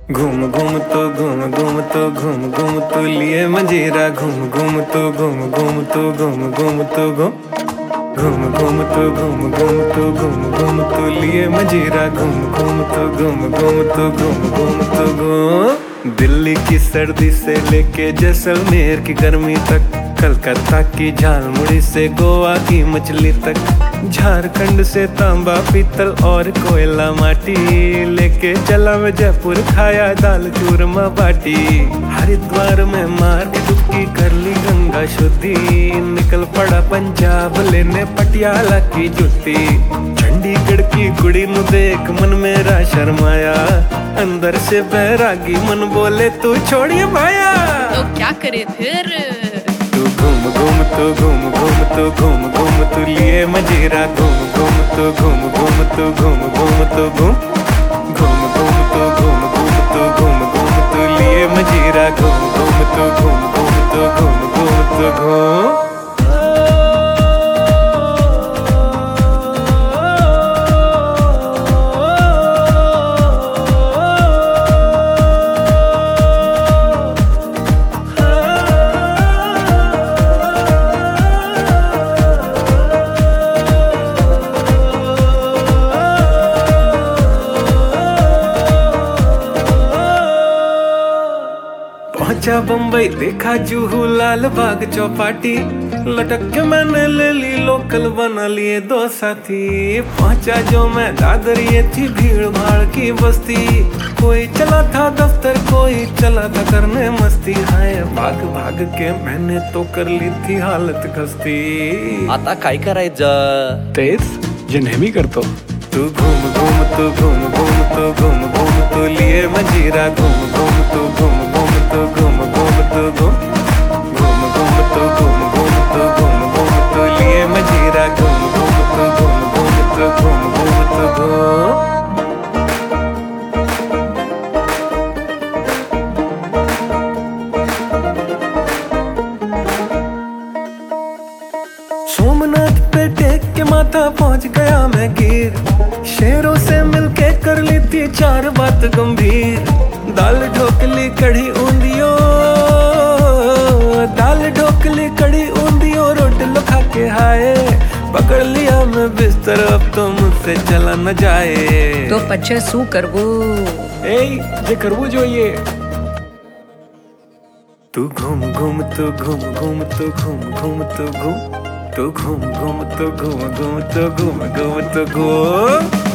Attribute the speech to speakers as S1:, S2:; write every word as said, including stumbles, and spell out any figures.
S1: घूम घूम तो घूम घूम तो घूम घूम तो लिए मंजीरा घूम घूम तो घूम घूम तो घूम घूम तो घूम घूम घूम तो घूम घूम तो घूम घूम तो लिए मंजीरा घूम घूम तो घूम घूम तो घूम घूम तो घूम। दिल्ली की सर्दी से लेके जैसलमेर की गर्मी तक, कलकत्ता की झालमुड़ी से गोवा की मछली तक, झारखंड से तांबा पीतल और कोयला माटी, लेके चला मैं जयपुर खाया दाल चूरमा बाटी। हरिद्वार में मार के डुबकी कर ली गंगा शुद्धि, निकल पड़ा पंजाब लेने पटियाला की जुत्ती। चंडीगढ़ की कुड़ी नु देख मन मेरा शर्माया, अंदर से बैरागी मन बोले तू छोड़िए भाया।
S2: तो क्या करे फिर?
S1: तू घूम घूम तो घूम घूम तो घूम घूम तो लिए मंजीरा घूम घूम तो घूम घूम तो घूम घूम तो घूम घूम घूम तो घूम घूम तो घूम घूम तो लिए मंजीरा घूम घूम तो घूम घूम तो घूम घूम तो घूम। पहुंचा बम्बई देखा जुहू लाल बाग चौपाटी, लटक के मैंने ले ली लोकल बना लिए दो साथी। पहुंचा जो मैं दादर ये थी भीड़ भाड़ की बस्ती, कोई चला था दफ्तर कोई चला था करने मस्ती। हाय भाग भाग के मैंने तो कर ली थी हालत खस्ती।
S3: आता काय करायचं
S4: तेच जे नेहमी करतो।
S1: तू घूम घूम तो घूम घूम तो घूम घूम तो लिए मंजीरा घूम घूम तो घूम घूम तो घूम घूम तो घूम घूम घूम तो घूम घूम तो घूम घूम तो लिए मंजीरा घूम घूम तो घूम घूम तो घूम घूम तो घूम। सोमनाथ पे टेक के माथा पहुंच गया मैं गिर, शेरों से मिलके कर ली थी चार बात गंभीर। दाल ढोकली कढ़ी ऊंधियो, दाल ढोकली कढ़ी ऊंधियो रोटलो खा के हाय, पकड़ लिया मैं बिस्तर अब तो मुझसे चला न जाए।
S2: तो पच्चे शू करवू
S4: ए जे करवू જોઈએ।
S1: तू घूम घूम तो घूम घूम तो घूम घूम तो घूम तो घूम घूम तो घूम घूम तो घूम घूम तो घूम।